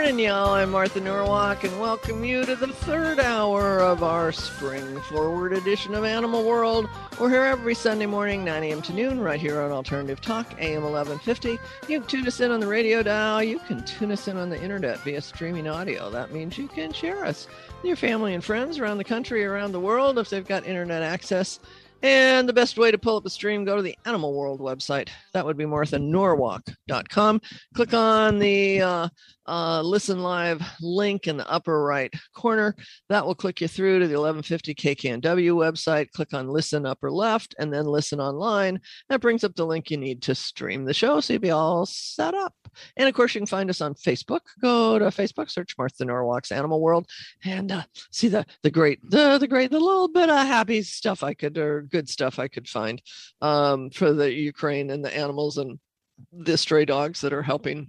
morning, y'all. I'm Martha Norwalk, and welcome you to the third hour of our spring forward edition of Animal World. We're here every Sunday morning, 9 a.m. to noon, right here on Alternative Talk, AM 1150. You can tune us in on the radio dial. You can tune us in on the internet via streaming audio. That means you can share us with your family and friends around the country, around the world, if they've got internet access. And the best way to pull up a stream, go to the Animal World website. That would be marthanorwalk.com. Click on the Listen Live link in the upper right corner. That will click you through to the 1150 KKNW website. Click on Listen upper left and then Listen Online. That brings up the link you need to stream the show, so you'll be all set up. And of course, you can find us on Facebook. Go to Facebook, search Martha Norwalk's Animal World, and see the little bit of happy stuff or good stuff I could find for the Ukraine and the animals and the stray dogs that are helping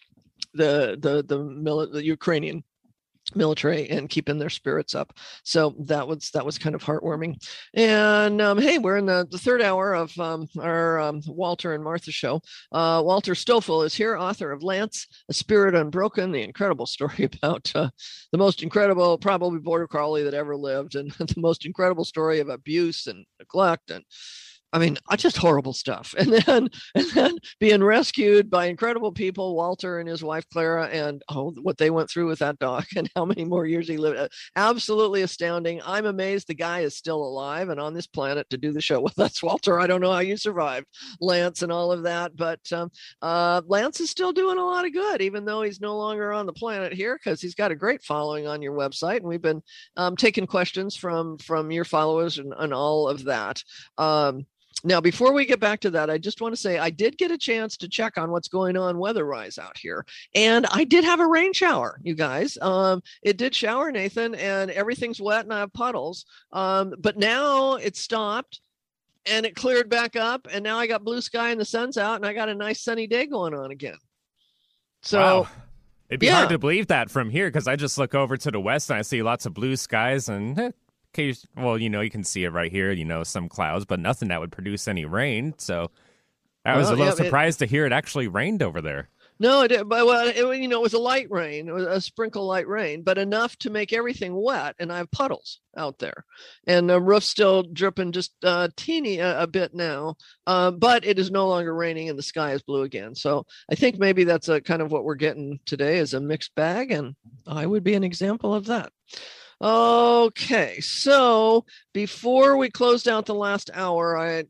the Ukrainian military and keeping their spirits up. So that was kind of heartwarming. And hey, we're in the third hour of our Walter and Martha show. Walter Stoffel is here, author of Lance, A Spirit Unbroken, the incredible story about the most incredible, probably border collie that ever lived, and the most incredible story of abuse and neglect and just horrible stuff. And then being rescued by incredible people, Walter and his wife, Clara, and what they went through with that dog and how many more years he lived. Absolutely astounding. I'm amazed the guy is still alive and on this planet to do the show with us, Walter. I don't know how you survived Lance and all of that, but Lance is still doing a lot of good, even though he's no longer on the planet here, because he's got a great following on your website. And we've been taking questions from your followers and all of that. Now, before we get back to that, I just want to say I did get a chance to check on what's going on weather-wise out here. And I did have a rain shower, you guys. It did shower, Nathan, and everything's wet and I have puddles. But now it's stopped and it cleared back up. And now I got blue sky and the sun's out and I got a nice sunny day going on again. So wow. It'd be hard to believe that from here, because I just look over to the west and I see lots of blue skies and well, you can see it right here, some clouds, but nothing that would produce any rain. So I was a little surprised to hear it actually rained over there. No, it did. But it was a light rain. It was a sprinkle light rain, but enough to make everything wet. And I have puddles out there, and the roof's still dripping just teeny a bit now. But it is no longer raining, and the sky is blue again. So I think maybe that's a kind of what we're getting today is a mixed bag, and I would be an example of that. Okay, so before we closed out the last hour, I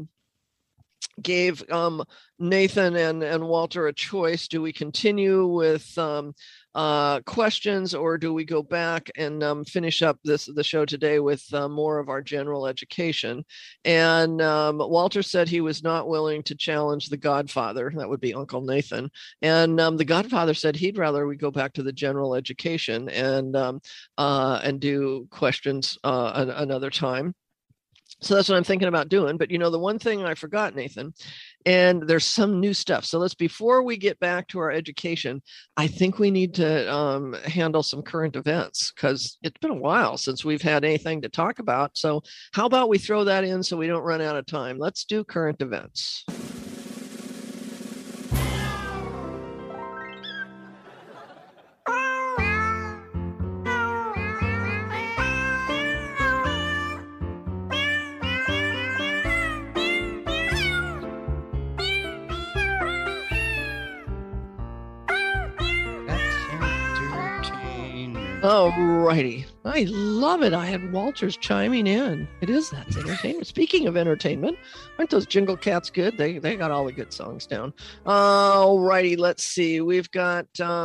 gave Nathan and Walter a choice. Do we continue with questions, or do we go back and finish up the show today with more of our general education? And Walter said he was not willing to challenge the Godfather. That would be Uncle Nathan. And the Godfather said he'd rather we go back to the general education and do questions another time. So that's what I'm thinking about doing. But, the one thing I forgot, Nathan, and there's some new stuff. So before we get back to our education, I think we need to handle some current events, because it's been a while since we've had anything to talk about. So how about we throw that in so we don't run out of time? Let's do current events. All righty. I love it. I had Walters chiming in. That's entertainment. Speaking of entertainment, aren't those Jingle Cats good? They got all the good songs down. All righty. Let's see. We've got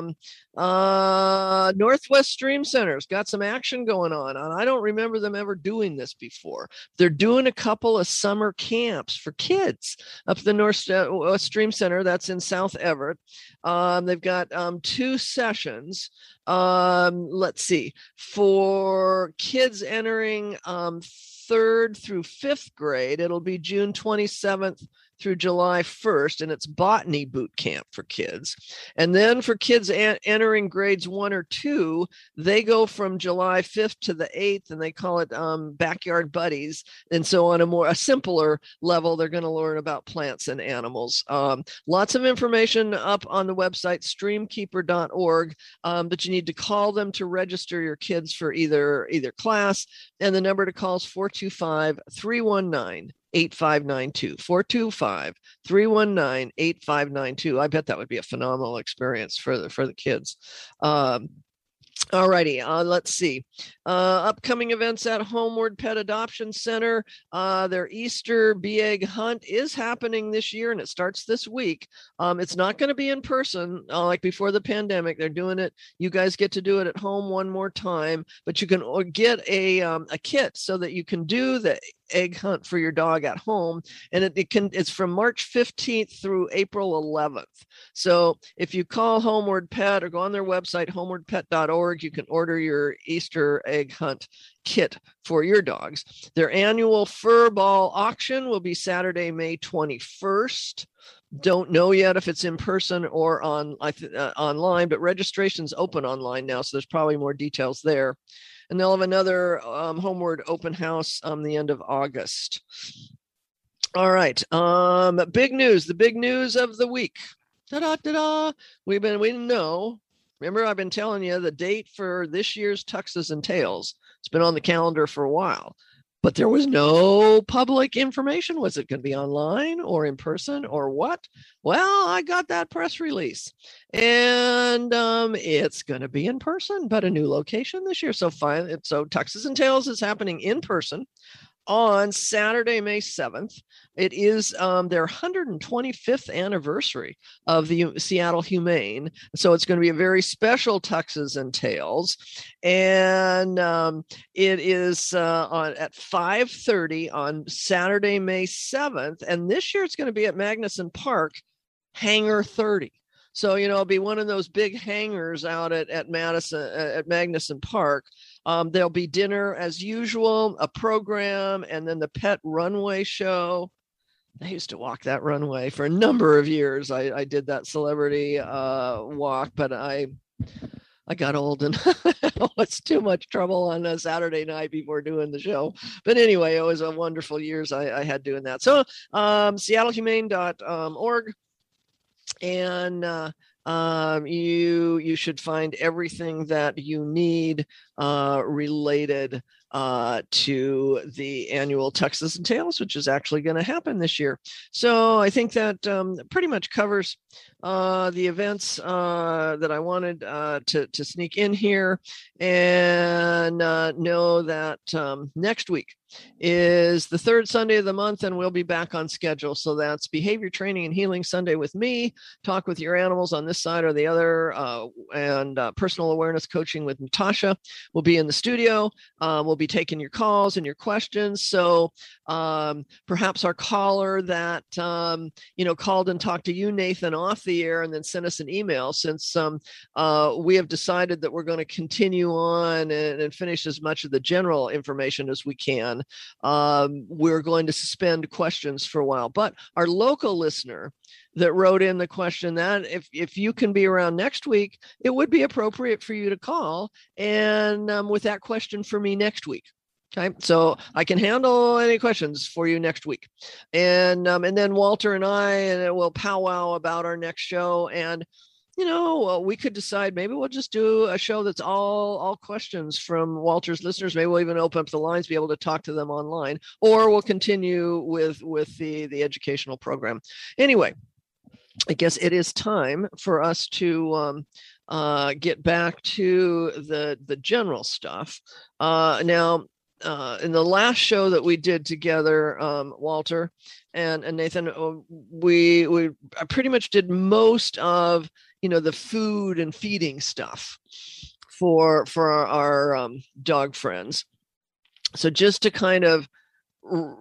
Northwest Stream Center's got some action going on. And I don't remember them ever doing this before. They're doing a couple of summer camps for kids up at the Northwest Stream Center. That's in South Everett. They've got 2 sessions. Let's see, for kids entering 3rd through 5th grade, it'll be June 27th through July 1st, and it's botany boot camp for kids. And then for kids entering grades 1 or 2, they go from July 5th to the 8th, and they call it Backyard Buddies. And so on a simpler level, they're going to learn about plants and animals. Lots of information up on the website, streamkeeper.org, but you need to call them to register your kids for either class, and the number to call is 425-319 8592 425-319-8592. I bet that would be a phenomenal experience for the kids. All righty, let's see. Upcoming events at Homeward Pet Adoption Center. Their Easter bee egg hunt is happening this year, and it starts this week. It's not going to be in person like before the pandemic. They're doing it. You guys get to do it at home one more time, but you can get a kit so that you can do the egg hunt for your dog at home, and it's from March 15th through April 11th. So if you call Homeward Pet or go on their website, homewardpet.org, you can order your Easter egg hunt kit for your dogs. Their annual fur ball auction will be Saturday, May 21st. Don't know yet if it's in person or online, but registration's open online now, so there's probably more details there. And they'll have another Homeward open house on the end of August. All right. Big news. The big news of the week. Ta-da-ta-da. We know. Remember, I've been telling you the date for this year's Tuxes and Tails. It's been on the calendar for a while, but there was no public information. Was it going to be online or in person or what? Well, I got that press release, and it's going to be in person, but a new location this year. So Tuxes and Tails is happening in person on Saturday, May 7th. It is their 125th anniversary of the Seattle Humane. So it's going to be a very special Tuxes and Tails. And it is at 5:30 on Saturday, May 7th. And this year it's going to be at Magnuson Park, Hangar 30. So, it'll be one of those big hangars out at Magnuson Park. There'll be dinner as usual, a program, and then the pet runway show. I used to walk that runway for a number of years. I did that celebrity walk, but I got old and it's too much trouble on a Saturday night before doing the show. But anyway, it was a wonderful years I had doing that. So seattlehumane.org. And you should find everything that you need related to the annual Tuxes and Tails, which is actually going to happen this year. So I think that pretty much covers the events that I wanted to sneak in here, and know that next week is the third Sunday of the month, and we'll be back on schedule. So that's Behavior Training and Healing Sunday with me, Talk with Your Animals on this side or the other, and Personal Awareness Coaching with Natasha. We'll be in the studio. We'll be taking your calls and your questions. So perhaps our caller that called and talked to you, Nathan, off the air and then sent us an email, since we have decided that we're going to continue on and finish as much of the general information as we can. We're going to suspend questions for a while, but our local listener that wrote in the question, that if you can be around next week, it would be appropriate for you to call and with that question for me next week. Okay, so I can handle any questions for you next week, and then Walter and I will powwow about our next show, and we could decide maybe we'll just do a show that's all questions from Walter's listeners. Maybe we'll even open up the lines, be able to talk to them online, or we'll continue with the educational program. Anyway, I guess it is time for us to get back to the general stuff. Now, in the last show that we did together, Walter and Nathan, we pretty much did most of the food and feeding stuff for our dog friends. So just to kind of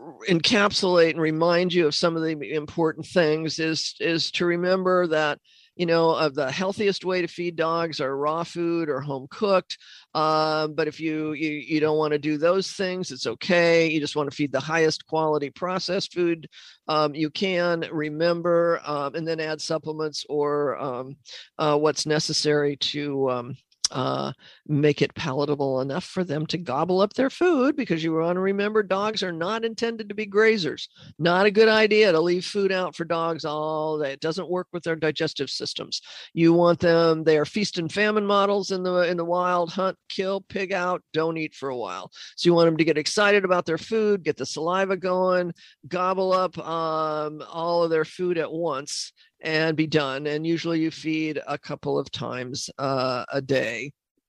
encapsulate and remind you of some of the important things is to remember that the healthiest way to feed dogs are raw food or home cooked. But if you don't want to do those things, it's okay. You just want to feed the highest quality processed food you can. Remember, and then add supplements or what's necessary to make it palatable enough for them to gobble up their food, because you want to remember dogs are not intended to be grazers. Not a good idea to leave food out for dogs all day. It doesn't work with their digestive systems. You want them, they are feast and famine models in the wild. Hunt, kill, pig out, don't eat for a while. So you want them to get excited about their food, get the saliva going, gobble up all of their food at once, and be done. And usually you feed a couple of times a day.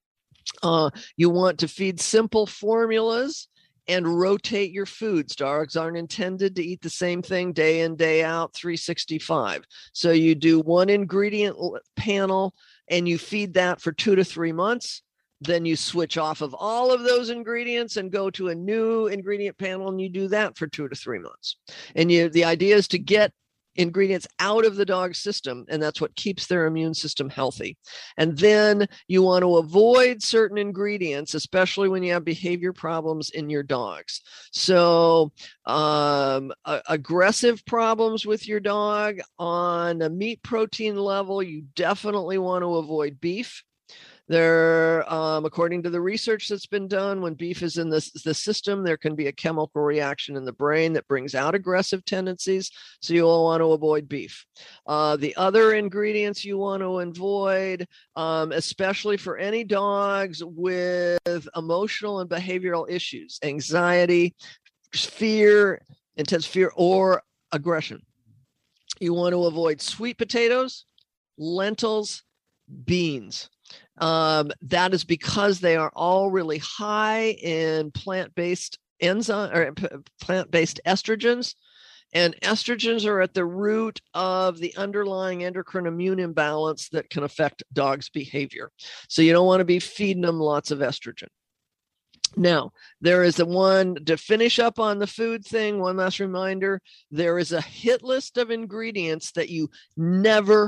You want to feed simple formulas and rotate your foods. Dogs aren't intended to eat the same thing day in, day out, 365. So you do one ingredient panel and you feed that for 2 to 3 months. Then you switch off of all of those ingredients and go to a new ingredient panel, and you do that for 2 to 3 months. And the idea is to get ingredients out of the dog's system, and that's what keeps their immune system healthy. And then you want to avoid certain ingredients, especially when you have behavior problems in your dogs. So aggressive problems with your dog on a meat protein level, you definitely want to avoid beef. There, according to the research that's been done, when beef is in the system, there can be a chemical reaction in the brain that brings out aggressive tendencies. So you'll want to avoid beef. The other ingredients you want to avoid, especially for any dogs with emotional and behavioral issues, anxiety, fear, intense fear, or aggression. You want to avoid sweet potatoes, lentils, beans. That is because they are all really high in plant-based enzyme or plant-based estrogens, and estrogens are at the root of the underlying endocrine immune imbalance that can affect dogs' behavior. So you don't want to be feeding them lots of estrogen. Now, there is to finish up on the food thing, one last reminder, there is a hit list of ingredients that you never,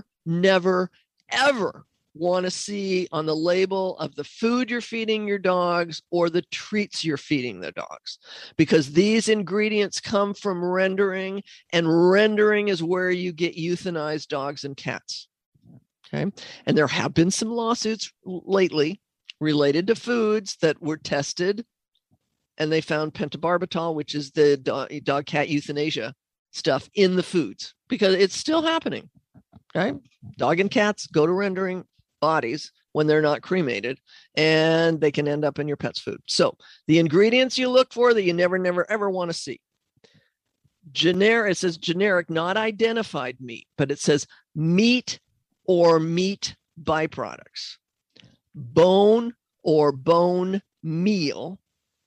ever want to see on the label of the food you're feeding your dogs or the treats you're feeding the dogs, because these ingredients come from rendering, and rendering is where you get euthanized dogs and cats. Okay. And there have been some lawsuits lately related to foods that were tested, and they found pentobarbital, which is the dog cat euthanasia stuff, in the foods, because it's still happening. Okay. Dog and cats go to rendering bodies when they're not cremated, and they can end up in your pet's food. So the ingredients you look for that you never ever want to see. Generic, it says generic, not identified meat, but it says meat or meat byproducts, bone or bone meal,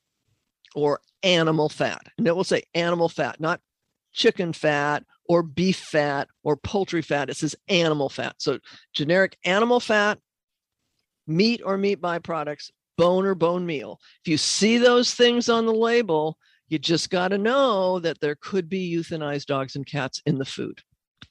or animal fat. And it will say animal fat, not chicken fat or beef fat or poultry fat. It says animal fat. So generic animal fat, meat or meat byproducts, bone or bone meal. If you see those things on the label, you just got to know that there could be euthanized dogs and cats in the food.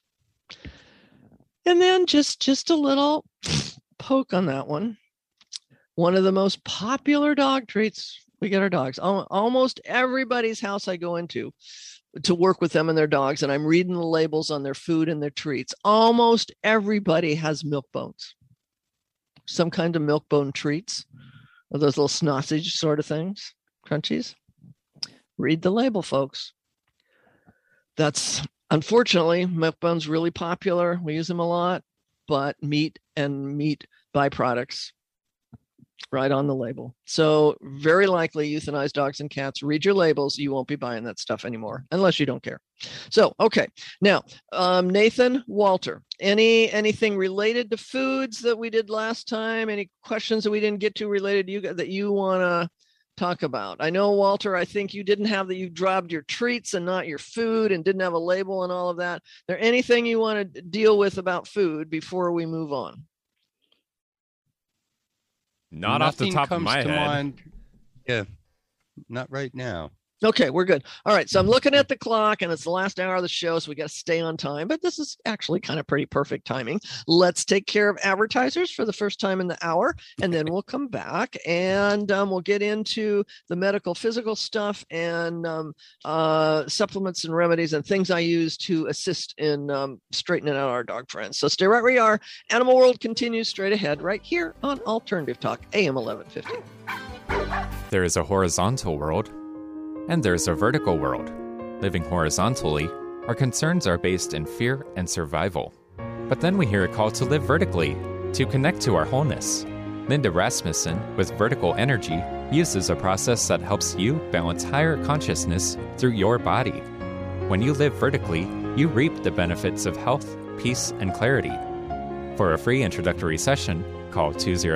And then just a little poke on that one. One of the most popular dog treats we get our dogs. Almost everybody's house I go into to work with them and their dogs, and I'm reading the labels on their food and their treats. Almost everybody has milk bones, some kind of milk bone treats, or those little sausage sort of things, crunchies. Read the label, folks. That's, unfortunately, milk bones really popular. We use them a lot, but meat and meat byproducts right on the label. So very likely euthanized dogs and cats. Read your labels. You won't be buying that stuff anymore unless you don't care. So, okay. Now, Nathan, Walter, anything related to foods that we did last time? Any questions that we didn't get to related to you that you want to talk about? I know, Walter, I think you didn't have that. You dropped your treats and not your food and didn't have a label and all of that. Is there anything you want to deal with about food before we move on? Not off the top of my head. Yeah, not right now. Okay, we're good. All right. So I'm looking at the clock and it's the last hour of the show. So we got to stay on time, but this is actually kind of pretty perfect timing. Let's take care of advertisers for the first time in the hour. And then we'll come back and we'll get into the medical, physical stuff and supplements and remedies and things I use to assist in straightening out our dog friends. So stay right where you are. Animal World continues straight ahead right here on Alternative Talk, AM 1150. There is a horizontal world, and there's a vertical world. Living horizontally, our concerns are based in fear and survival. But then we hear a call to live vertically, to connect to our wholeness. Linda Rasmussen, with Vertical Energy, uses a process that helps you balance higher consciousness through your body. When you live vertically, you reap the benefits of health, peace, and clarity. For a free introductory session, call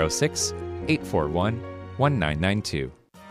206-841-1992.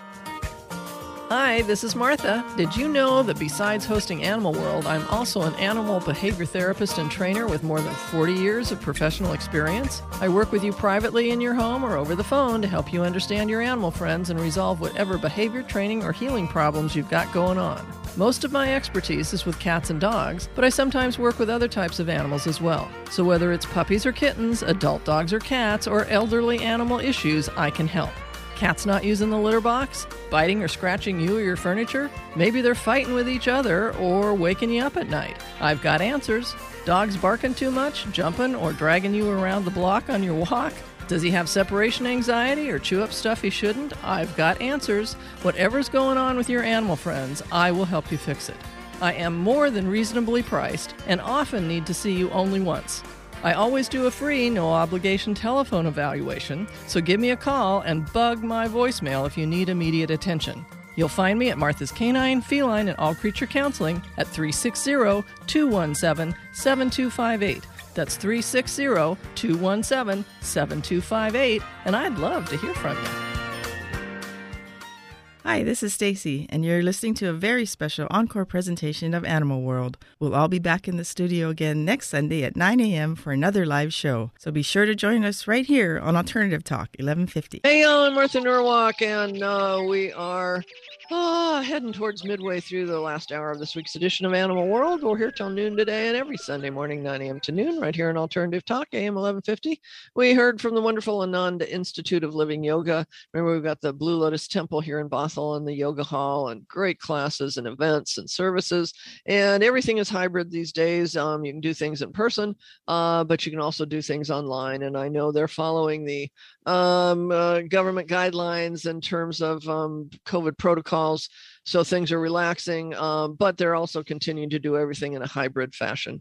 Hi, this is Martha. Did you know that besides hosting Animal World, I'm also an animal behavior therapist and trainer with more than 40 years of professional experience? I work with you privately in your home or over the phone to help you understand your animal friends and resolve whatever behavior training or healing problems you've got going on. Most of my expertise is with cats and dogs, but I sometimes work with other types of animals as well. So whether it's puppies or kittens, adult dogs or cats, or elderly animal issues, I can help. Cats not using the litter box? Biting or scratching you or your furniture? Maybe they're fighting with each other or waking you up at night. I've got answers. Dogs barking too much, jumping or dragging you around the block on your walk? Does he have separation anxiety or chew up stuff he shouldn't? I've got answers. Whatever's going on with your animal friends, I will help you fix it. I am more than reasonably priced and often need to see you only once. I always do a free, no-obligation telephone evaluation, so give me a call and bug my voicemail if you need immediate attention. You'll find me at Martha's Canine, Feline, and All Creature Counseling at 360-217-7258. That's 360-217-7258, and I'd love to hear from you. Hi, this is Stacy, and you're listening to a very special encore presentation of Animal World. We'll all be back in the studio again next Sunday at 9 a.m. for another live show. So be sure to join us right here on Alternative Talk, 1150. Hey, I'm Martha Norwalk, and we are heading towards midway through the last hour of this week's edition of Animal World. We're here till noon today and every Sunday morning, 9 a.m. to noon, right here on Alternative Talk, AM 1150. We heard from the wonderful Ananda Institute of Living Yoga. Remember, we've got the Blue Lotus Temple here in Bothell and the Yoga Hall and great classes and events and services. And everything is hybrid these days. You can do things in person, but you can also do things online. And I know they're following the government guidelines in terms of COVID protocols. So things are relaxing, but they're also continuing to do everything in a hybrid fashion,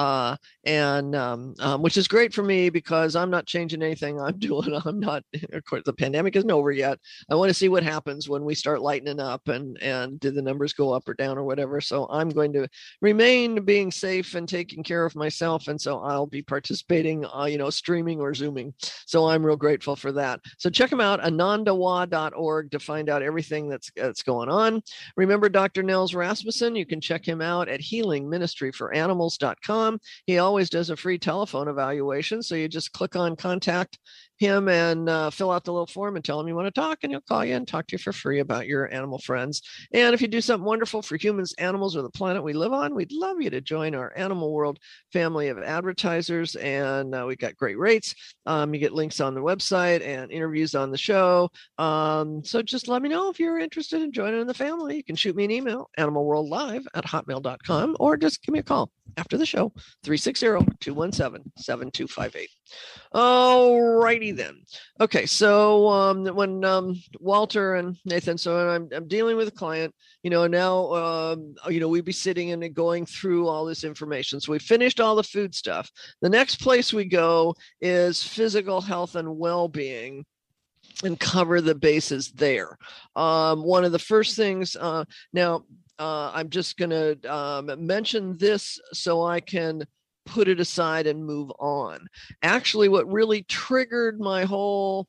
which is great for me because I'm not changing anything I'm doing. I'm not, of course, the pandemic isn't over yet. I want to see what happens when we start lightening up and do the numbers go up or down or whatever. So I'm going to remain being safe and taking care of myself. And so I'll be participating, streaming or Zooming. So I'm real grateful for that. So check them out, anandawa.org, to find out everything that's going on. Remember Dr. Nels Rasmussen? You can check him out at healingministryforanimals.com. He always does a free telephone evaluation. So you just click on contact him and fill out the little form and tell him you want to talk, and he'll call you and talk to you for free about your animal friends. And if you do something wonderful for humans, animals, or the planet we live on, we'd love you to join our Animal World family of advertisers. And we got great rates. You get links on the website and interviews on the show. So just let me know if you're interested in joining the family. You can shoot me an email, animalworldlive@hotmail.com, or just give me a call after the show, 360-217-7258. All righty then. Okay, so when Walter and Nathan, so I'm dealing with a client, now, we'd be sitting and going through all this information. So we finished all the food stuff. The next place we go is physical health and well-being, and cover the bases there. One of the first things, now I'm just going to mention this so I can put it aside and move on. Actually, what really triggered my whole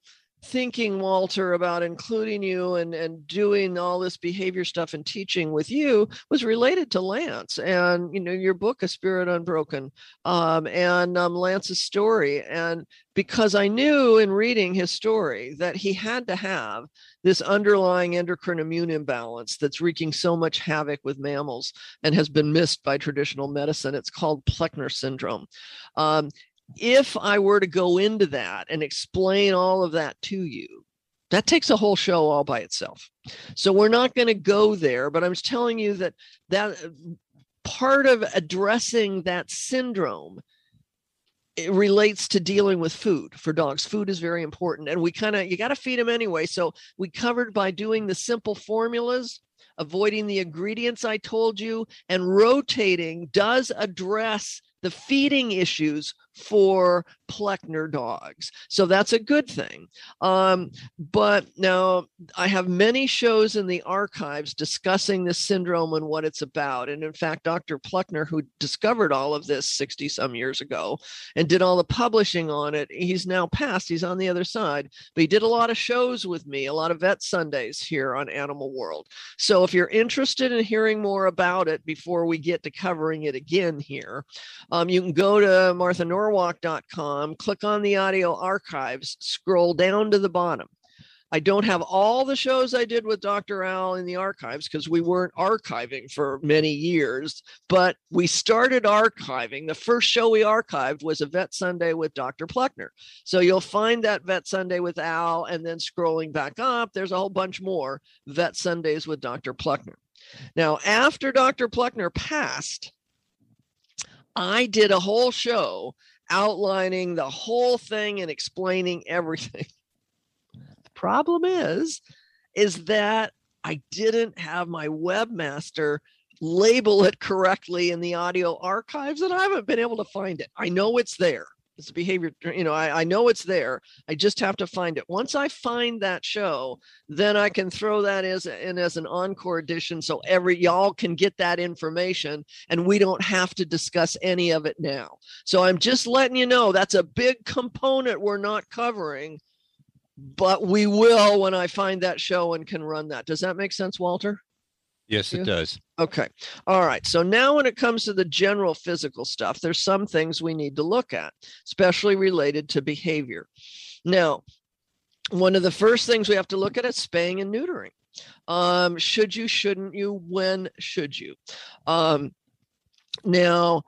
thinking, Walter, about including you and doing all this behavior stuff and teaching with you was related to Lance and, your book, A Spirit Unbroken, and Lance's story. And because I knew in reading his story that he had to have this underlying endocrine immune imbalance that's wreaking so much havoc with mammals and has been missed by traditional medicine. It's called Plechner syndrome. If I were to go into that and explain all of that to you, that takes a whole show all by itself. So we're not going to go there, but I'm just telling you that part of addressing that syndrome, it relates to dealing with food for dogs. Food is very important. And you got to feed them anyway. So we covered by doing the simple formulas, avoiding the ingredients I told you, and rotating does address the feeding issues for Plechner dogs. So that's a good thing. But now I have many shows in the archives discussing this syndrome and what it's about. And in fact, Dr. Plechner, who discovered all of this 60 some years ago and did all the publishing on it, he's now passed, he's on the other side, but he did a lot of shows with me, a lot of Vet Sundays here on Animal World. So if you're interested in hearing more about it before we get to covering it again here, you can go to marthanorwalk.com, click on the audio archives, scroll down to the bottom. I don't have all the shows I did with Dr. Al in the archives because we weren't archiving for many years, but we started archiving. The first show we archived was a Vet Sunday with Dr. Plechner. So you'll find that Vet Sunday with Al, and then scrolling back up, there's a whole bunch more Vet Sundays with Dr. Plechner. Now, after Dr. Plechner passed, I did a whole show outlining the whole thing and explaining everything. The problem is that I didn't have my webmaster label it correctly in the audio archives, and I haven't been able to find it. I know it's there. It's behavior, I know it's there. I just have to find it. Once I find that show, then I can throw that as an encore edition so y'all can get that information and we don't have to discuss any of it now. So I'm just letting you know that's a big component we're not covering, but we will when I find that show and can run that. Does that make sense, Walter? Yes, it does. Okay. All right. So now when it comes to the general physical stuff, there's some things we need to look at, especially related to behavior. Now, one of the first things we have to look at is spaying and neutering. Should you, shouldn't you, when should you? Now,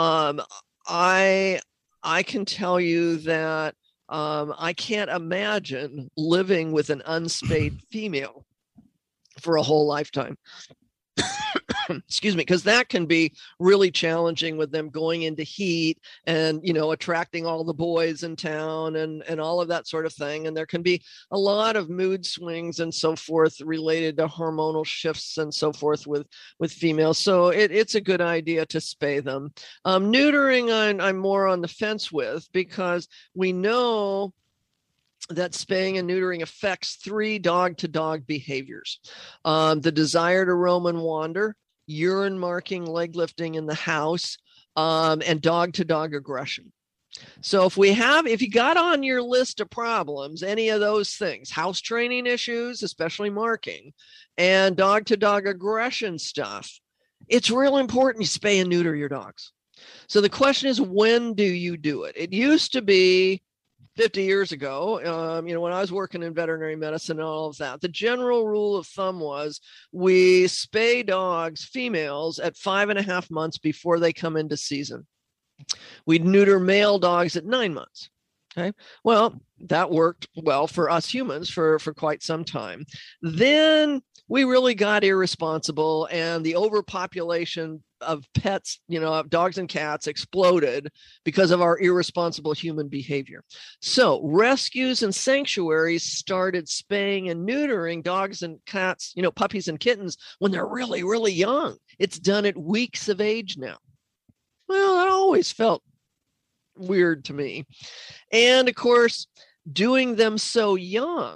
I can tell you that I can't imagine living with an unspayed female for a whole lifetime. Excuse me, because that can be really challenging with them going into heat and, attracting all the boys in town and all of that sort of thing. And there can be a lot of mood swings and so forth related to hormonal shifts and so forth with females. So it's a good idea to spay them. Neutering, I'm more on the fence with, because we know that spaying and neutering affects 3 dog-to-dog behaviors. The desire to roam and wander, urine marking, leg lifting in the house, and dog-to-dog aggression. So if you got on your list of problems, any of those things, house training issues, especially marking, and dog-to-dog aggression stuff, it's real important you spay and neuter your dogs. So the question is, when do you do it? It used to be 50 years ago, when I was working in veterinary medicine and all of that, the general rule of thumb was we spay dogs, females, at 5.5 months before they come into season. We'd neuter male dogs at 9 months. Okay. Well, that worked well for us humans for quite some time. Then we really got irresponsible, and the overpopulation of pets, of dogs and cats, exploded because of our irresponsible human behavior. So rescues and sanctuaries started spaying and neutering dogs and cats, puppies and kittens, when they're really, really young. It's done at weeks of age now. Well, that always felt weird to me. And of course, doing them so young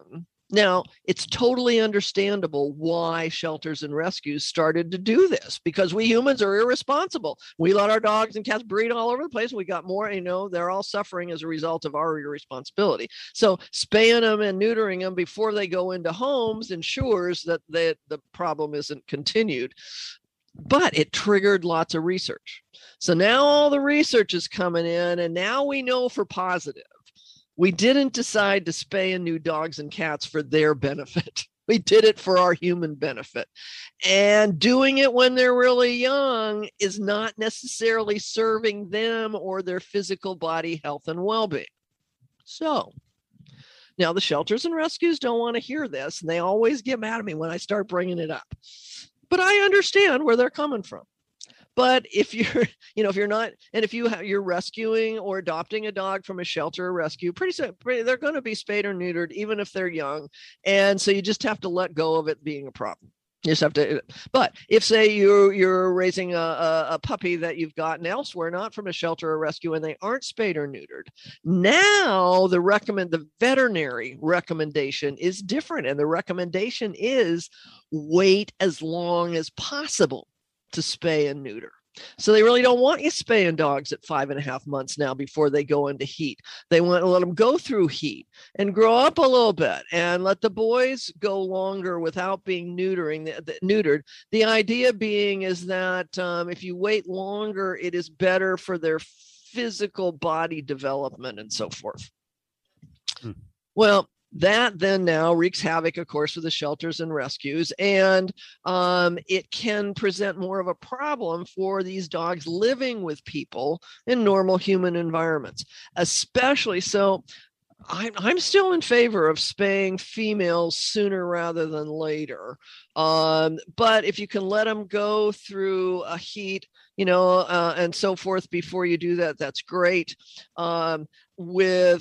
Now, it's totally understandable why shelters and rescues started to do this, because we humans are irresponsible. We let our dogs and cats breed all over the place. We got more, they're all suffering as a result of our irresponsibility. So spaying them and neutering them before they go into homes ensures that the problem isn't continued. But it triggered lots of research. So now all the research is coming in, and now we know for positive. We didn't decide to spay and neuter dogs and cats for their benefit. We did it for our human benefit. And doing it when they're really young is not necessarily serving them or their physical body health and well-being. So now the shelters and rescues don't want to hear this, and they always get mad at me when I start bringing it up. But I understand where they're coming from. But if you're, if you're not, and if you're rescuing or adopting a dog from a shelter or rescue, pretty soon they're going to be spayed or neutered, even if they're young. And so you just have to let go of it being a problem. You just have to. But if, say, you're raising a puppy that you've gotten elsewhere, not from a shelter or rescue, and they aren't spayed or neutered, now the veterinary recommendation is different, and the recommendation is wait as long as possible to spay and neuter. So they really don't want you spaying dogs at 5.5 months now before they go into heat. They want to let them go through heat and grow up a little bit and let the boys go longer without being neutered. The idea being is that if you wait longer, it is better for their physical body development and so forth. Well, that then now wreaks havoc, of course, with the shelters and rescues, and it can present more of a problem for these dogs living with people in normal human environments, especially so. I'm still in favor of spaying females sooner rather than later. But if you can let them go through a heat, and so forth before you do that, that's great. With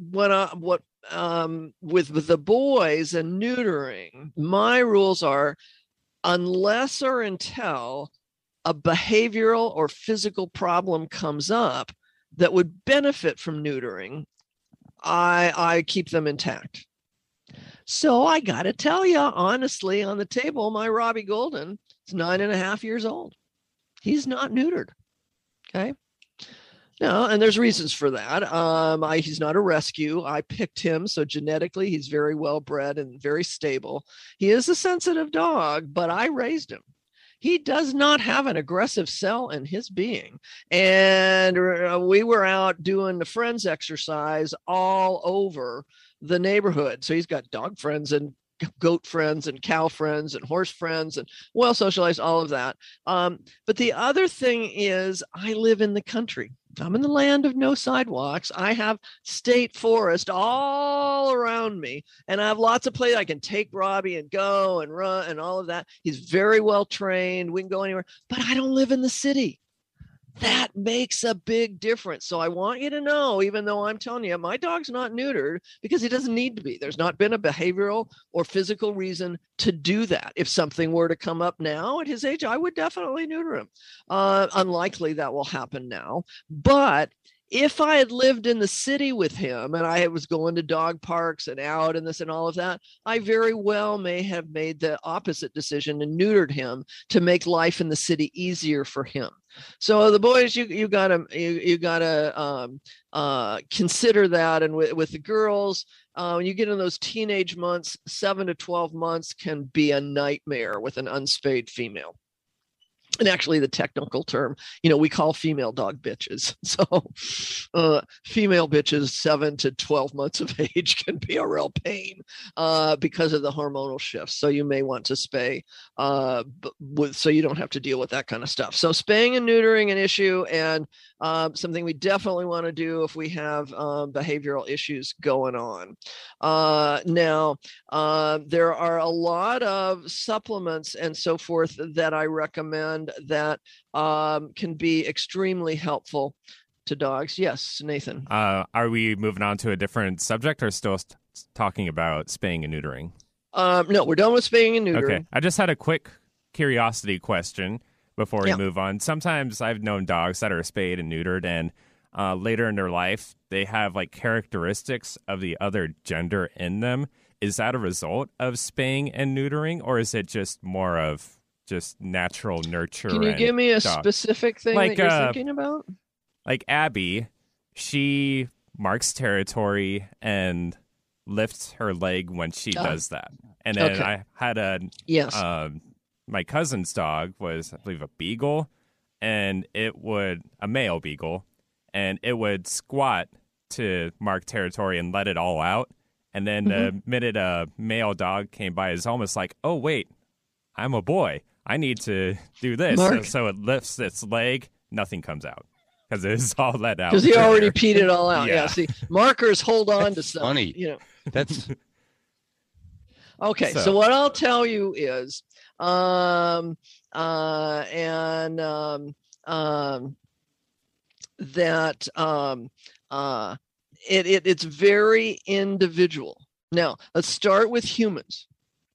the boys and neutering, my rules are, unless or until a behavioral or physical problem comes up that would benefit from neutering, I keep them intact. So I got to tell you, honestly, on the table, my Robbie Golden is 9.5 years old. He's not neutered. Okay. No, and there's reasons for that. He's not a rescue. I picked him, so genetically he's very well bred and very stable. He is a sensitive dog, but I raised him. He does not have an aggressive cell in his being. And we were out doing the friends exercise all over the neighborhood. So he's got dog friends and goat friends and cow friends and horse friends and well socialized, all of that. But the other thing is, I live in the country. I'm in the land of no sidewalks. I have state forest all around me, and I have lots of places I can take Robbie and go and run and all of that. He's very well trained. We can go anywhere, but I don't live in the city. That makes a big difference. So I want you to know, even though I'm telling you, my dog's not neutered, because he doesn't need to be. There's not been a behavioral or physical reason to do that. If something were to come up now at his age, I would definitely neuter him. Unlikely that will happen now. But if I had lived in the city with him and I was going to dog parks and out and this and all of that, I very well may have made the opposite decision and neutered him to make life in the city easier for him. So the boys, you gotta consider that, and with the girls, when you get in those teenage months, 7 to 12 months can be a nightmare with an unspayed female. And actually, the technical term, we call female dog bitches. So female bitches 7 to 12 months of age can be a real pain because of the hormonal shifts. So you may want to spay so you don't have to deal with that kind of stuff. So spaying and neutering an issue, and something we definitely want to do if we have behavioral issues going on. Now, there are a lot of supplements and so forth that I recommend that can be extremely helpful to dogs. Yes, Nathan. Are we moving on to a different subject, or still talking about spaying and neutering? No, we're done with spaying and neutering. Okay. I just had a quick curiosity question before we move on. Sometimes I've known dogs that are spayed and neutered, and later in their life, they have like characteristics of the other gender in them. Is that a result of spaying and neutering, or is it just more of just natural nurture? Can you give me a dog? Specific thing like, that you're thinking about? Like Abby, she marks territory and lifts her leg when she does that. And then I had my cousin's dog was, I believe, a beagle, and a male beagle, and it would squat to mark territory and let it all out. And then the minute a male dog came by, it's almost like, oh, wait, I'm a boy. I need to do this. So it lifts its leg. Nothing comes out because it's all let out. Because he already peed it all out. Yeah. See, markers hold on to something. Funny. You know. That's okay. So what I'll tell you is, that it's very individual. Now, let's start with humans.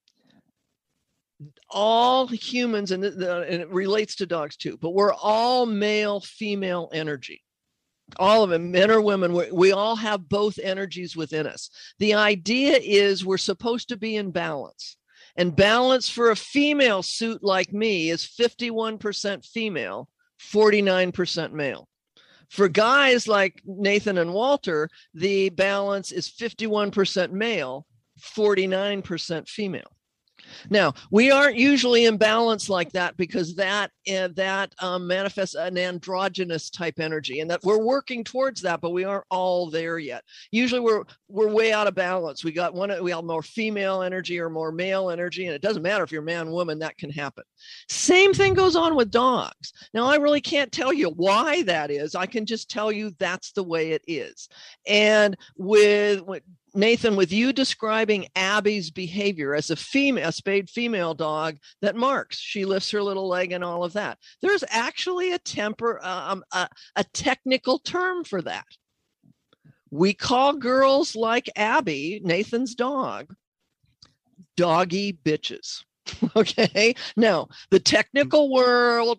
All humans, and it relates to dogs too, but we're all male-female energy. All of them, men or women, we all have both energies within us. The idea is we're supposed to be in balance. And balance for a female suit like me is 51% female, 49% male. For guys like Nathan and Walter, the balance is 51% male, 49% female. Now, we aren't usually in balance like that because that manifests an androgynous type energy, and that we're working towards that, but we aren't all there yet. Usually we're way out of balance. We have more female energy or more male energy, and it doesn't matter if you're man, woman, that can happen. Same thing goes on with dogs. Now, I really can't tell you why that is. I can just tell you that's the way it is. And with Nathan, with you describing Abby's behavior as a spayed female dog that marks, she lifts her little leg and all of that. There's actually a technical term for that. We call girls like Abby, Nathan's dog, doggy bitches. Okay. Now, the technical word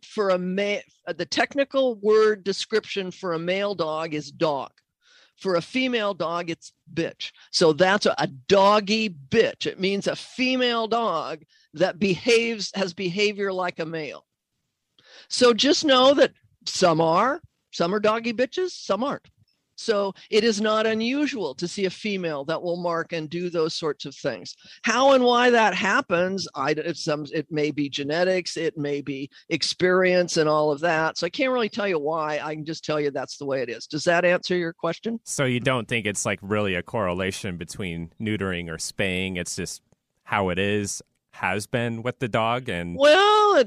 description for a male dog is dog. For a female dog, it's bitch. So that's a doggy bitch. It means a female dog that has behavior like a male. So just know that some are doggy bitches, some aren't. So it is not unusual to see a female that will mark and do those sorts of things. How and why that happens, it may be genetics, it may be experience and all of that. So I can't really tell you why. I can just tell you that's the way it is. Does that answer your question? So you don't think it's like really a correlation between neutering or spaying? It's just how it has been with the dog? And well,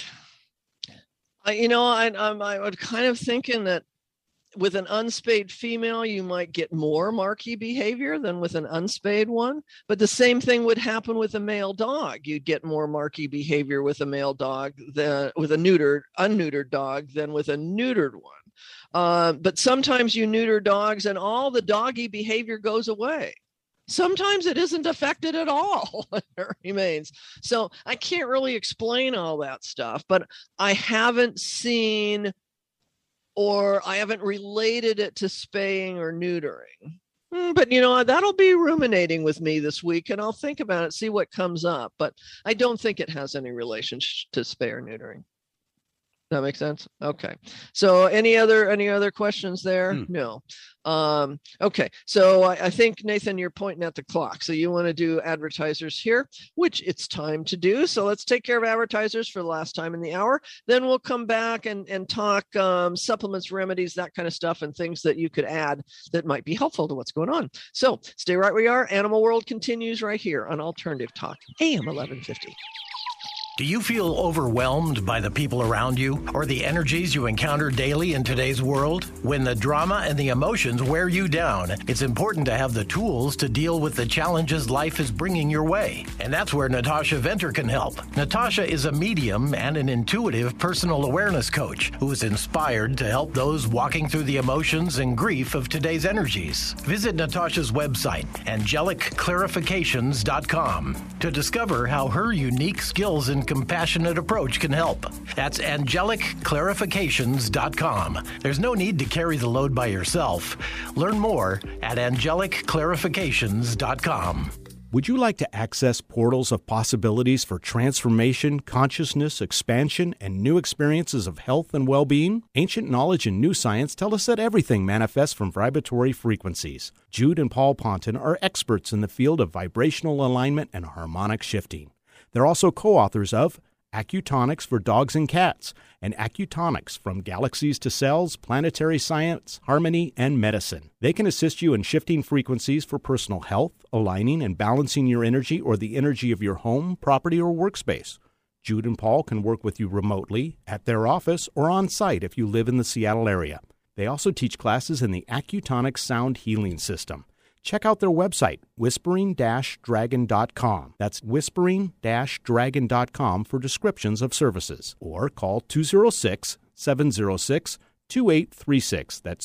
I was kind of thinking that with an unspayed female, you might get more marky behavior than with an unspayed one. But the same thing would happen with a male dog. You'd get more marky behavior with a male dog than with a unneutered dog than with a neutered one. But sometimes you neuter dogs and all the doggy behavior goes away. Sometimes it isn't affected at all. It remains. So I can't really explain all that stuff, but I haven't seen or I haven't related it to spaying or neutering. But, that'll be ruminating with me this week, and I'll think about it, see what comes up. But I don't think it has any relation to spay or neutering. That makes sense? Okay. So any other questions there? No. Okay. So I think, Nathan, you're pointing at the clock. So you want to do advertisers here, which it's time to do. So let's take care of advertisers for the last time in the hour. Then we'll come back and talk supplements, remedies, that kind of stuff, and things that you could add that might be helpful to what's going on. So stay right where you are. Animal World continues right here on Alternative Talk, AM 1150. Do you feel overwhelmed by the people around you or the energies you encounter daily in today's world? When the drama and the emotions wear you down, it's important to have the tools to deal with the challenges life is bringing your way. And that's where Natasha Venter can help. Natasha is a medium and an intuitive personal awareness coach who is inspired to help those walking through the emotions and grief of today's energies. Visit Natasha's website, angelicclarifications.com, to discover how her unique skills and compassionate approach can help. That's angelicclarifications.com. There's no need to carry the load by yourself. Learn more at angelicclarifications.com. Would you like to access portals of possibilities for transformation, consciousness, expansion, and new experiences of health and well-being? Ancient knowledge and new science tell us that everything manifests from vibratory frequencies. Jude and Paul Ponton are experts in the field of vibrational alignment and harmonic shifting. They're also co-authors of Accutonics for Dogs and Cats and Accutonics from Galaxies to Cells, Planetary Science, Harmony, and Medicine. They can assist you in shifting frequencies for personal health, aligning and balancing your energy or the energy of your home, property, or workspace. Jude and Paul can work with you remotely, at their office, or on site if you live in the Seattle area. They also teach classes in the Accutonics Sound Healing System. Check out their website, whispering-dragon.com. That's whispering-dragon.com for descriptions of services. Or call 206-706-2836. That's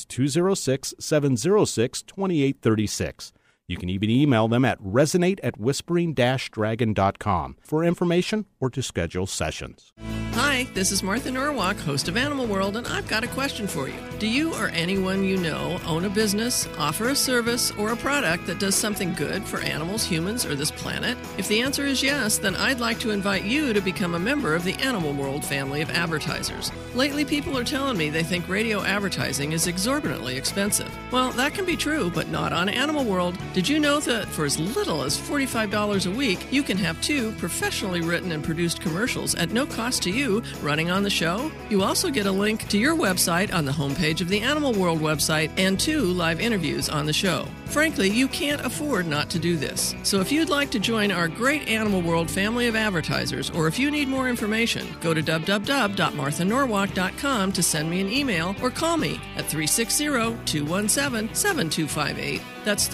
206-706-2836. You can even email them at resonate@whispering-dragon.com for information or to schedule sessions. Hi, this is Martha Norwalk, host of Animal World, and I've got a question for you. Do you or anyone you know own a business, offer a service, or a product that does something good for animals, humans, or this planet? If the answer is yes, then I'd like to invite you to become a member of the Animal World family of advertisers. Lately, people are telling me they think radio advertising is exorbitantly expensive. Well, that can be true, but not on Animal World. Did you know that for as little as $45 a week, you can have 2 professionally written and produced commercials at no cost to you running on the show? You also get a link to your website on the homepage of the Animal World website and 2 live interviews on the show. Frankly, you can't afford not to do this. So if you'd like to join our great Animal World family of advertisers, or if you need more information, go to www.marthanorwalk.com to send me an email or call me at 360-217-7258. That's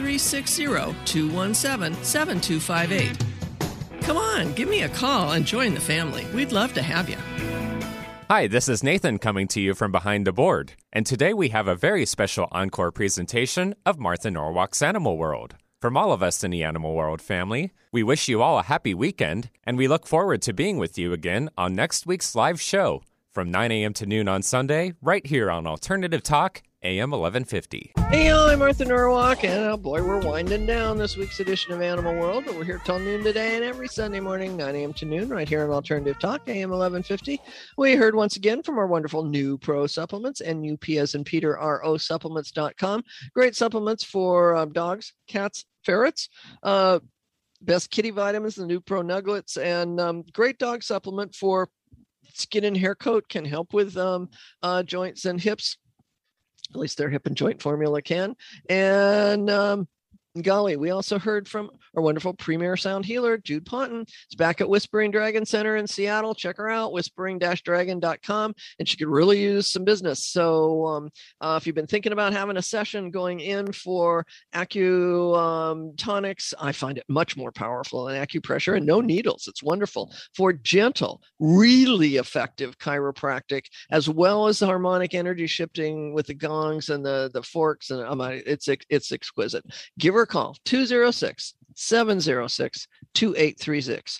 360-217-7258. Come on, give me a call and join the family. We'd love to have you. Hi, this is Nathan coming to you from behind the board, and today we have a very special encore presentation of Martha Norwalk's Animal World. From all of us in the Animal World family, we wish you all a happy weekend, and we look forward to being with you again on next week's live show from 9 a.m. to noon on Sunday, right here on Alternative Talk, AM 1150. Hey, y'all, I'm Martha Norwalk, and oh boy, we're winding down this week's edition of Animal World, but we're here till noon today and every Sunday morning, 9 a.m. to noon, right here on Alternative Talk, AM 1150. We heard once again from our wonderful New Pro Supplements, NUP as in Peter, RO supplements.com. Great supplements for dogs, cats, ferrets. Best kitty vitamins, the New Pro Nuggets, and great dog supplement for skin and hair coat, can help with joints and hips. At least their hip and joint formula can. And golly, we also heard from our wonderful premier sound healer, Jude Ponton. It's back at Whispering Dragon Center in Seattle. Check her out, whispering-dragon.com, and she could really use some business. So if you've been thinking about having a session going in for Accutonics, I find it much more powerful than acupressure, and no needles. It's wonderful for gentle, really effective chiropractic, as well as the harmonic energy shifting with the gongs and the forks. And it's exquisite. Give her a call, 206-706-2836,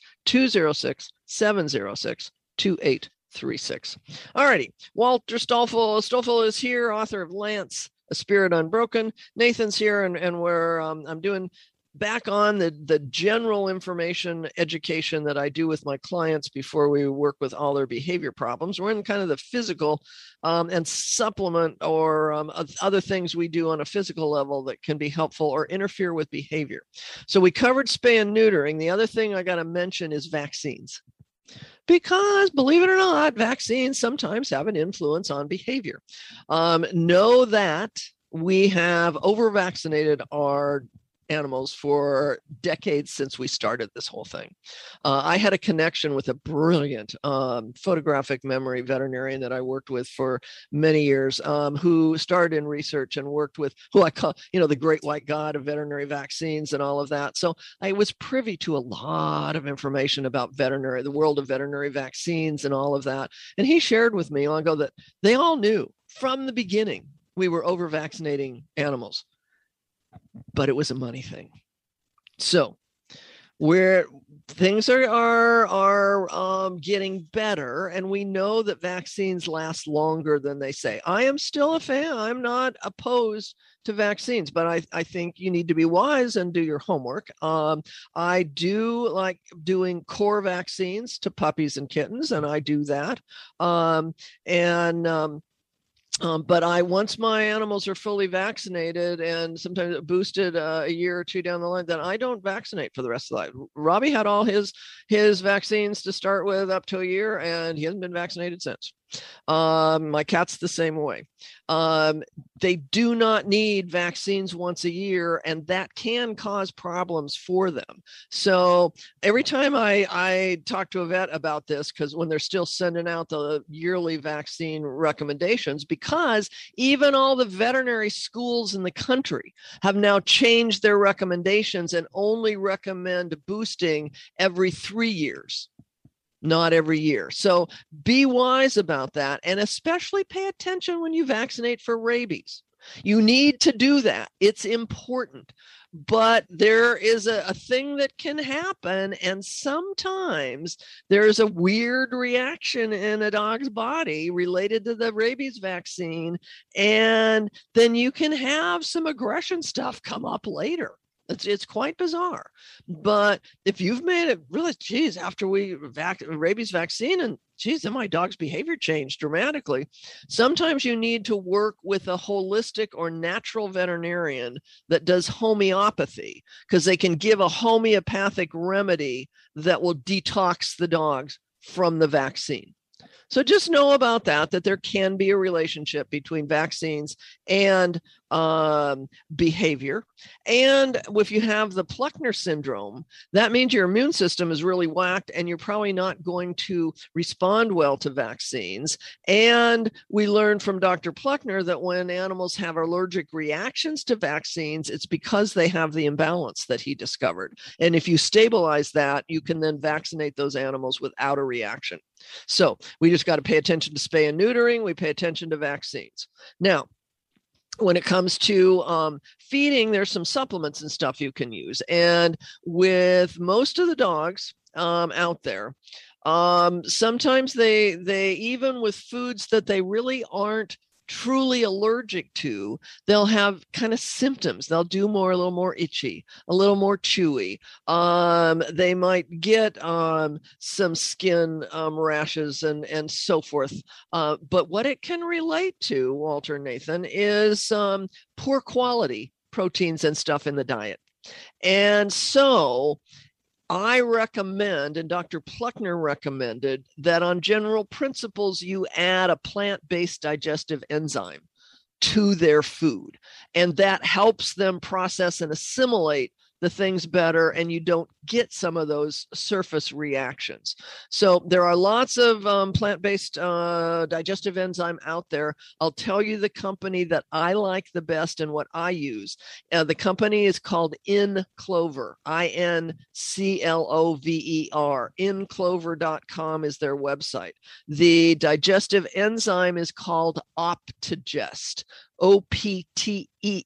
206-706-2836. All righty. Walter Stoffel is here, author of Lance, A Spirit Unbroken. Nathan's here, and we're I'm doing back on the general information education that I do with my clients before we work with all their behavior problems. We're in kind of the physical and supplement or other things we do on a physical level that can be helpful or interfere with behavior. So we covered spay and neutering. The other thing I got to mention is vaccines. Because, believe it or not, vaccines sometimes have an influence on behavior. Know that we have over-vaccinated our animals for decades since we started this whole thing. I had a connection with a brilliant photographic memory veterinarian that I worked with for many years, who started in research and worked with who I call, the great white god of veterinary vaccines and all of that. So I was privy to a lot of information about the world of veterinary vaccines and all of that. And he shared with me long ago that they all knew from the beginning we were over vaccinating animals. But it was a money thing. So where things are getting better, and we know that vaccines last longer than they say. I am still a fan. I'm not opposed to vaccines, but I think you need to be wise and do your homework. I do like doing core vaccines to puppies and kittens, and I do that. But once my animals are fully vaccinated and sometimes boosted a year or two down the line, then I don't vaccinate for the rest of life. Robbie had all his vaccines to start with up to a year, and he hasn't been vaccinated since. My cat's the same way. They do not need vaccines once a year, and that can cause problems for them. So every time I talk to a vet about this, because when they're still sending out the yearly vaccine recommendations, because even all the veterinary schools in the country have now changed their recommendations and only recommend boosting every 3 years. Not every year. So be wise about that, and especially pay attention when you vaccinate for rabies. You need to do that. It's important. But there is a thing that can happen, and sometimes there's a weird reaction in a dog's body related to the rabies vaccine, and then you can have some aggression stuff come up later. It's quite bizarre. But if you've made it really, geez, after we rabies vaccine, and geez, then my dog's behavior changed dramatically. Sometimes you need to work with a holistic or natural veterinarian that does homeopathy, because they can give a homeopathic remedy that will detox the dogs from the vaccine. So just know about that there can be a relationship between vaccines and behavior. And if you have the Pluckner syndrome, that means your immune system is really whacked, and you're probably not going to respond well to vaccines. And we learned from Dr. Pluckner that when animals have allergic reactions to vaccines, it's because they have the imbalance that he discovered. And if you stabilize that, you can then vaccinate those animals without a reaction. So we just got to pay attention to spay and neutering. We pay attention to vaccines. Now, when it comes to feeding, there's some supplements and stuff you can use. And with most of the dogs out there, sometimes they even with foods that they really aren't truly allergic to, they'll have kind of symptoms. They'll do a little more itchy, a little more chewy. They might get some skin rashes and so forth. But what it can relate to, Walter and Nathan, is poor quality proteins and stuff in the diet. And so I recommend, and Dr. Pluckner recommended, that on general principles, you add a plant-based digestive enzyme to their food. And that helps them process and assimilate the things better, and you don't get some of those surface reactions. So there are lots of plant-based digestive enzyme out there. I'll tell you the company that I like the best and what I use. The company is called InClover, INCLOVER. InClover.com is their website. The digestive enzyme is called Optigest. OPTAGEST,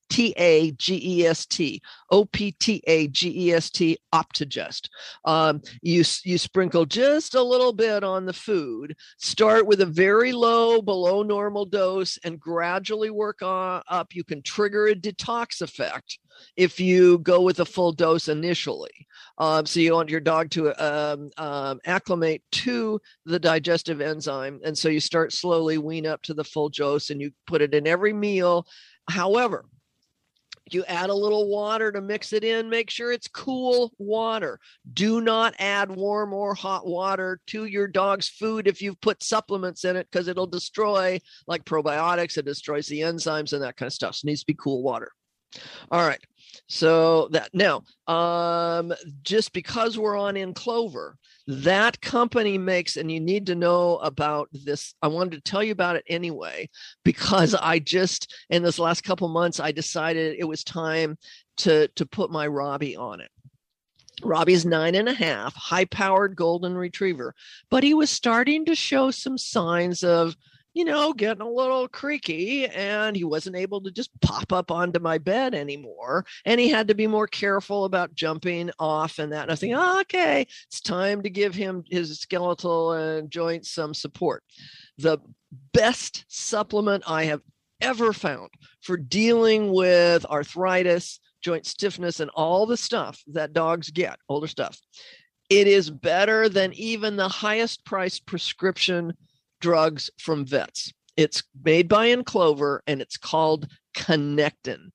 OPTAGEST, Optigest. You sprinkle just a little bit on the food. Start with a very low, below normal dose, and gradually work up. You can trigger a detox effect if you go with a full dose initially. So you want your dog to acclimate to the digestive enzyme. And so you start slowly wean up to the full dose, and you put it in every meal. However, you add a little water to mix it in. Make sure it's cool water. Do not add warm or hot water to your dog's food if you've put supplements in it, because it'll destroy, like probiotics, it destroys the enzymes and that kind of stuff. So it needs to be cool water. All right. So that now, just because we're on InClover, that company makes, and you need to know about this. I wanted to tell you about it anyway, because I just, in this last couple months, I decided it was time to put my Robbie on it. Robbie's 9.5, high-powered golden retriever, but he was starting to show some signs of, getting a little creaky, and he wasn't able to just pop up onto my bed anymore. And he had to be more careful about jumping off and that. And I think, okay, it's time to give him his skeletal joints some support. The best supplement I have ever found for dealing with arthritis, joint stiffness, and all the stuff that dogs get, older stuff. It is better than even the highest priced prescription drugs from vets. It's made by Enclover, and it's called Connectin.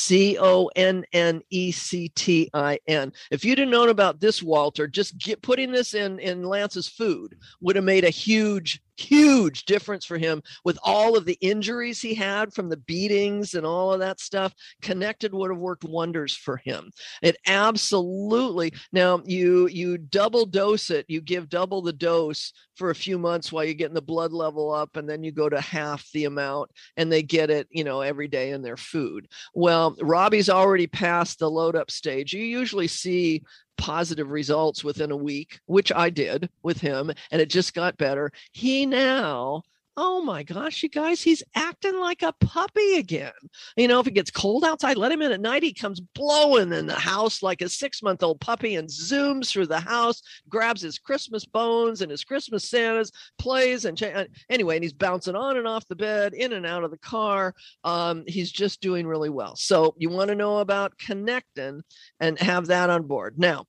Connectin. If you'd have known about this, Walter, just putting this in Lance's food would have made a huge difference for him with all of the injuries he had from the beatings and all of that stuff. Connectin would have worked wonders for him. It absolutely. Now you double dose it. You give double the dose for a few months while you're getting the blood level up, and then you go to half the amount, and they get it, every day in their food. Well, Robbie's already past the load up stage. You usually see positive results within a week, which I did with him, and it just got better. He now, oh my gosh, you guys, he's acting like a puppy again. If it gets cold outside, let him in at night. He comes blowing in the house like a 6-month-old puppy and zooms through the house, grabs his Christmas bones and his Christmas Santas, plays, and anyway, and he's bouncing on and off the bed, in and out of the car. He's just doing really well. So you want to know about Connectin and have that on board. Now,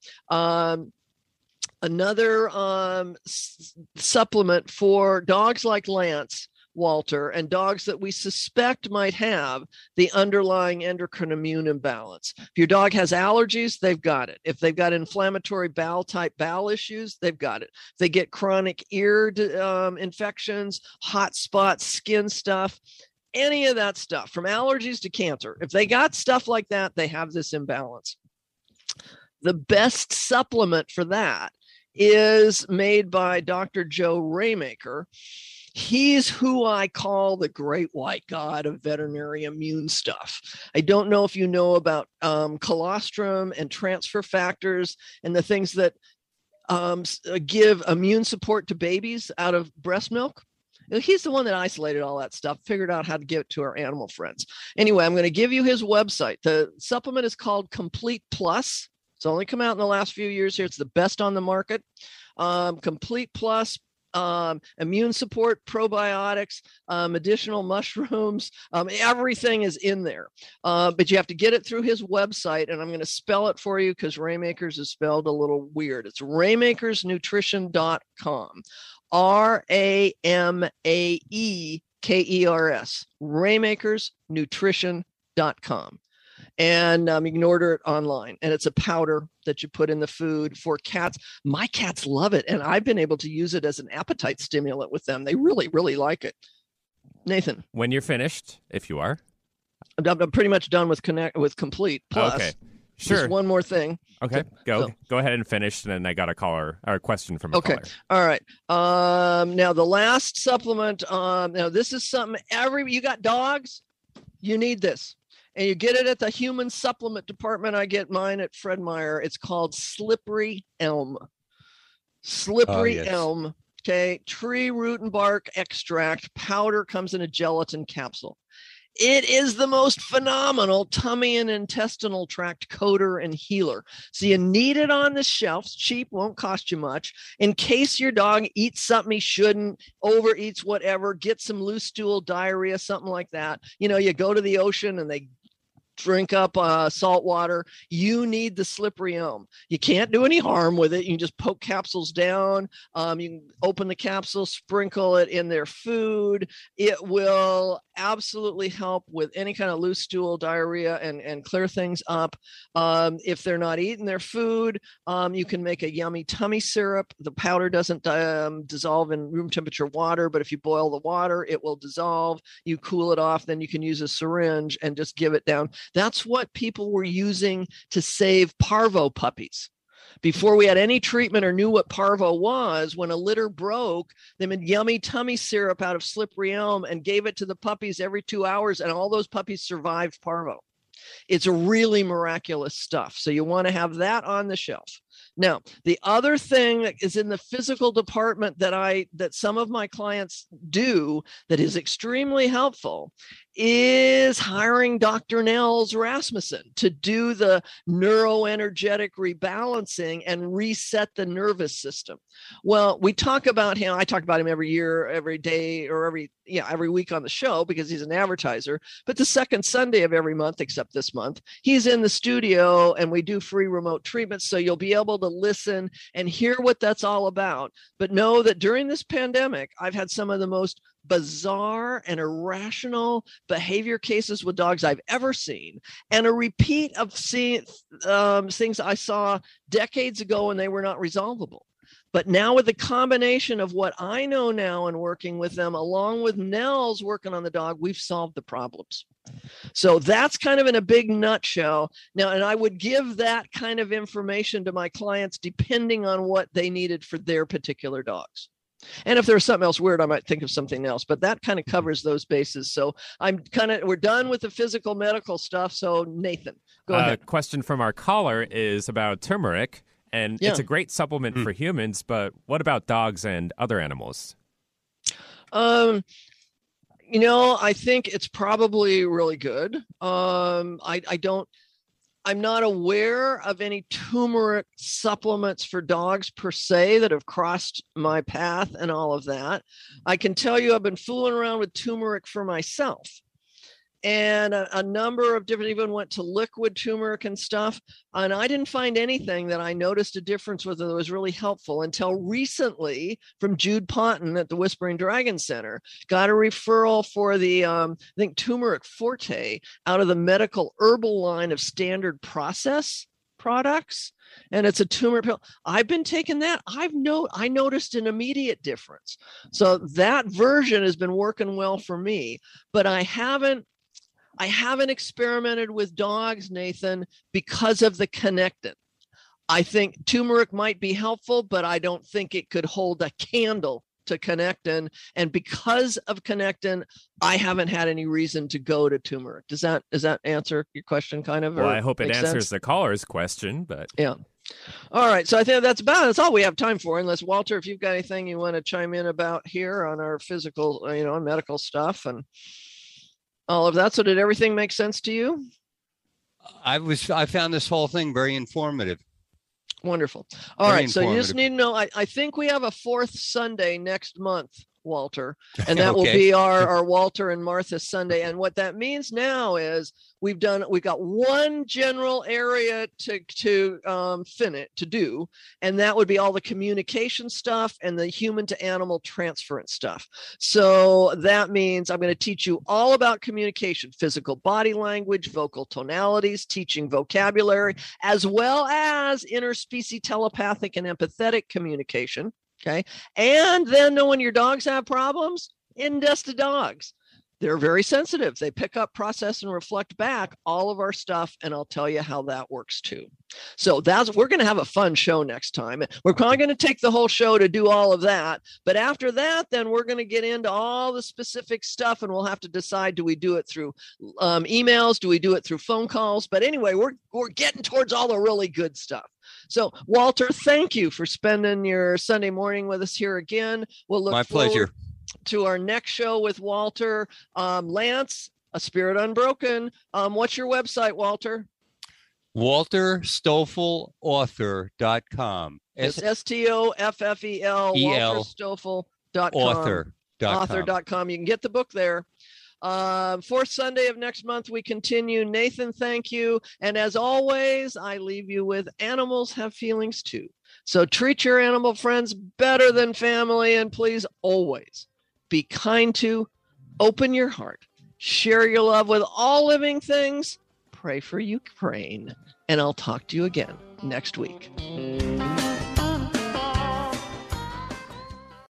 another supplement for dogs like Lance, Walter, and dogs that we suspect might have the underlying endocrine immune imbalance. If your dog has allergies, they've got it. If they've got inflammatory bowel issues, they've got it. If they get chronic ear infections, hot spots, skin stuff, any of that stuff, from allergies to cancer, if they got stuff like that, they have this imbalance. The best supplement for that is made by Dr. Joe Raymaker. He's who I call the great white god of veterinary immune stuff. I don't know if you know about colostrum and transfer factors and the things that give immune support to babies out of breast milk. He's the one that isolated all that stuff, figured out how to give it to our animal friends. Anyway, I'm going to give you his website. The supplement is called Complete Plus. It's only come out in the last few years here. It's the best on the market. Complete Plus, immune support, probiotics, additional mushrooms, everything is in there. But you have to get it through his website, and I'm going to spell it for you because Raymakers is spelled a little weird. It's raymakersnutrition.com. RAMAEKERS, raymakersnutrition.com. And you can order it online, and it's a powder that you put in the food for cats. My cats love it, and I've been able to use it as an appetite stimulant with them. They really, really like it. Nathan, when you're finished, if you are, I'm pretty much done with Complete Plus. Okay, sure. Just one more thing. Okay, go ahead and finish, and then I got a caller or a question from a caller. All right. Now the last supplement. Now this is something you got dogs, you need this. And you get it at the human supplement department. I get mine at Fred Meyer. It's called Slippery Elm. Elm. Okay. Tree root and bark extract powder comes in a gelatin capsule. It is the most phenomenal tummy and intestinal tract coater and healer. So you need it on the shelf. It's cheap, won't cost you much. In case your dog eats something he shouldn't, overeats whatever, get some loose stool, diarrhea, something like that. You go to the ocean and they drink up salt water. You need the Slippery Elm. You can't do any harm with it. You can just poke capsules down. You can open the capsule, sprinkle it in their food. It will absolutely help with any kind of loose stool, diarrhea, and clear things up. If they're not eating their food, you can make a yummy tummy syrup. The powder doesn't dissolve in room temperature water, but if you boil the water, it will dissolve. You cool it off, then you can use a syringe and just give it down. That's what people were using to save parvo puppies. Before we had any treatment or knew what parvo was, when a litter broke, they made yummy tummy syrup out of Slippery Elm and gave it to the puppies every 2 hours, and all those puppies survived parvo. It's really miraculous stuff. So you want to have that on the shelf. Now, the other thing that is in the physical department that some of my clients do that is extremely helpful is hiring Dr. Nels Rasmussen to do the neuroenergetic rebalancing and reset the nervous system. Well, we talk about him. I talk about him every year, every day, or every week on the show because he's an advertiser. But the second Sunday of every month, except this month, he's in the studio and we do free remote treatments. So you'll be able to listen and hear what that's all about. But know that during this pandemic, I've had some of the most bizarre and irrational behavior cases with dogs I've ever seen, and a repeat of seeing things I saw decades ago and they were not resolvable. But now with the combination of what I know now and working with them, along with Nels working on the dog, we've solved the problems. So that's kind of in a big nutshell. Now, and I would give that kind of information to my clients depending on what they needed for their particular dogs. And if there's something else weird, I might think of something else, but that kind of covers those bases. So we're done with the physical medical stuff. So Nathan, go ahead. Question from our caller is about turmeric, and it's a great supplement for humans, but what about dogs and other animals? I think it's probably really good. I'm not aware of any turmeric supplements for dogs per se that have crossed my path and all of that. I can tell you I've been fooling around with turmeric for myself. And a number of different, even went to liquid turmeric and stuff. And I didn't find anything that I noticed a difference with that was really helpful until recently from Jude Ponton at the Whispering Dragon Center. Got a referral for the, turmeric forte out of the medical herbal line of Standard Process products. And it's a turmeric pill. I've been taking that. I noticed an immediate difference. So that version has been working well for me, but I haven't experimented with dogs, Nathan, because of the connectin. I think turmeric might be helpful, but I don't think it could hold a candle to connectin. And because of connectin, I haven't had any reason to go to turmeric. Does that answer your question kind of? Well, I hope it answers the caller's question, but yeah. All right. So I think that's all we have time for, unless Walter, if you've got anything you want to chime in about here on our physical, medical stuff and all of that. So did everything make sense to you? I found this whole thing very informative. Wonderful. All right. So you just need to know, I think we have a fourth Sunday next month, Walter, and that will be our Walter and Martha Sunday. And what that means now is we've got one general area to do, and that would be all the communication stuff and the human to animal transference stuff. So that means I'm going to teach you all about communication, physical body language, vocal tonalities, teaching vocabulary, as well as interspecies telepathic and empathetic communication. Okay. And then when your dogs have problems, index to dogs. They're very sensitive. They pick up, process, and reflect back all of our stuff. And I'll tell you how that works too. So we're going to have a fun show next time. We're probably going to take the whole show to do all of that. But after that, then we're going to get into all the specific stuff and we'll have to decide, do we do it through emails? Do we do it through phone calls? But anyway, we're getting towards all the really good stuff. So Walter, thank you for spending your Sunday morning with us here again. We'll look pleasure to our next show with Walter. Lance, A Spirit Unbroken. What's your website, Walter? WalterStoffel.author.com. It's STOFFEL, WalterStoffel.com. Author.com. You can get the book there. Fourth Sunday of next month, we continue. Nathan, thank you. And as always, I leave you with animals have feelings too. So treat your animal friends better than family. And please always be kind to, open your heart, share your love with all living things. Pray for Ukraine. And I'll talk to you again next week.